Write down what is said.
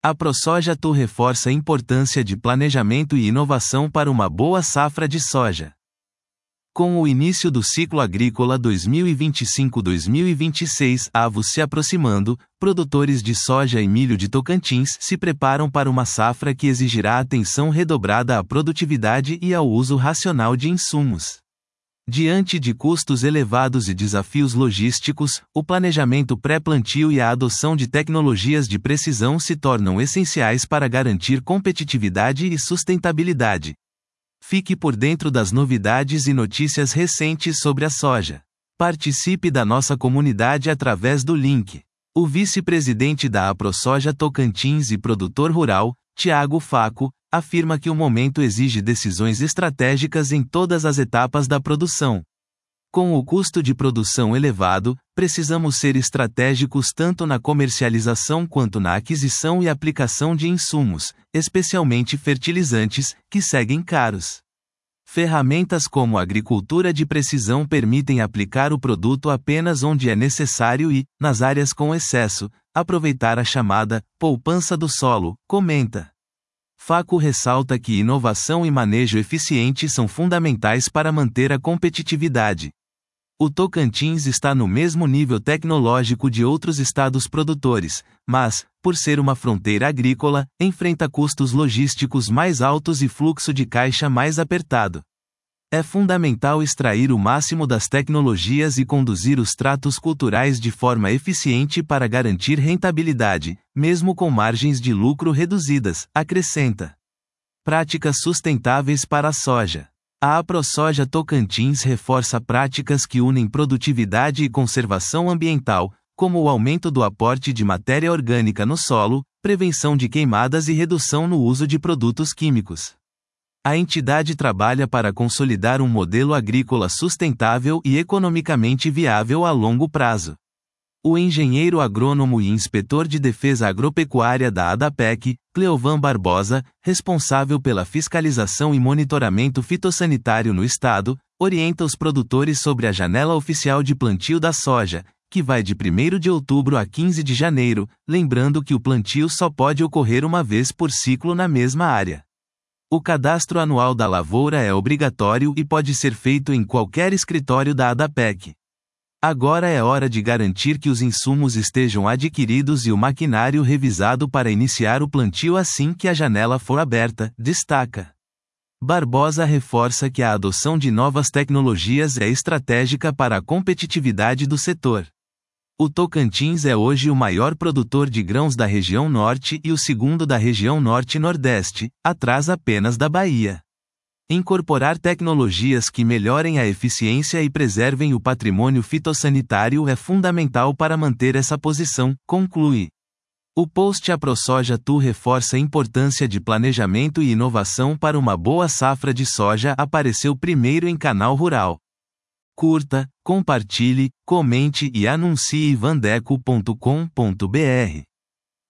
A ProSoja Tu reforça a importância de planejamento e inovação para uma boa safra de soja. Com o início do ciclo agrícola 2025-2026 avos se aproximando, produtores de soja e milho de Tocantins se preparam para uma safra que exigirá atenção redobrada à produtividade e ao uso racional de insumos. Diante de custos elevados e desafios logísticos, o planejamento pré-plantio e a adoção de tecnologias de precisão se tornam essenciais para garantir competitividade e sustentabilidade. Fique por dentro das novidades e notícias recentes sobre a soja. Participe da nossa comunidade através do link. O vice-presidente da ProSoja Tocantins e produtor rural, Thiago Faco, afirma que o momento exige decisões estratégicas em todas as etapas da produção. Com o custo de produção elevado, precisamos ser estratégicos tanto na comercialização quanto na aquisição e aplicação de insumos, especialmente fertilizantes, que seguem caros. Ferramentas como a agricultura de precisão permitem aplicar o produto apenas onde é necessário e, nas áreas com excesso, aproveitar a chamada poupança do solo, comenta. Faco ressalta que inovação e manejo eficiente são fundamentais para manter a competitividade. O Tocantins está no mesmo nível tecnológico de outros estados produtores, mas, por ser uma fronteira agrícola, enfrenta custos logísticos mais altos e fluxo de caixa mais apertado. É fundamental extrair o máximo das tecnologias e conduzir os tratos culturais de forma eficiente para garantir rentabilidade, mesmo com margens de lucro reduzidas, acrescenta. Práticas sustentáveis para a soja. A ProSoja Tocantins reforça práticas que unem produtividade e conservação ambiental, como o aumento do aporte de matéria orgânica no solo, prevenção de queimadas e redução no uso de produtos químicos. A entidade trabalha para consolidar um modelo agrícola sustentável e economicamente viável a longo prazo. O engenheiro agrônomo e inspetor de defesa agropecuária da ADAPEC, Cleovan Barbosa, responsável pela fiscalização e monitoramento fitossanitário no estado, orienta os produtores sobre a janela oficial de plantio da soja, que vai de 1º de outubro a 15 de janeiro, lembrando que o plantio só pode ocorrer uma vez por ciclo na mesma área. O cadastro anual da lavoura é obrigatório e pode ser feito em qualquer escritório da ADAPEC. Agora é hora de garantir que os insumos estejam adquiridos e o maquinário revisado para iniciar o plantio assim que a janela for aberta, destaca. Barbosa reforça que a adoção de novas tecnologias é estratégica para a competitividade do setor. O Tocantins é hoje o maior produtor de grãos da região norte e o segundo da região norte e nordeste, atrás apenas da Bahia. Incorporar tecnologias que melhorem a eficiência e preservem o patrimônio fitossanitário é fundamental para manter essa posição, conclui. O post A ProSoja Tu reforça a importância de planejamento e inovação para uma boa safra de soja apareceu primeiro em Canal Rural. Curta, compartilhe, comente e anuncie vandeco.com.br.